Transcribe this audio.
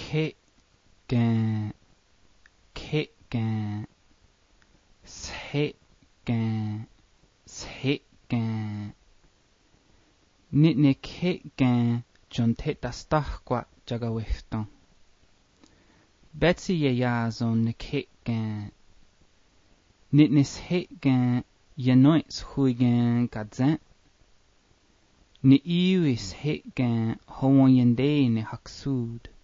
gan, se gan. Nitne gan John Tetastahqua jagawefton. Betsy yazon ne gan. Nitnis gan yanoits huigan gadzan. Ni iwis gan hoon yende ne haksud.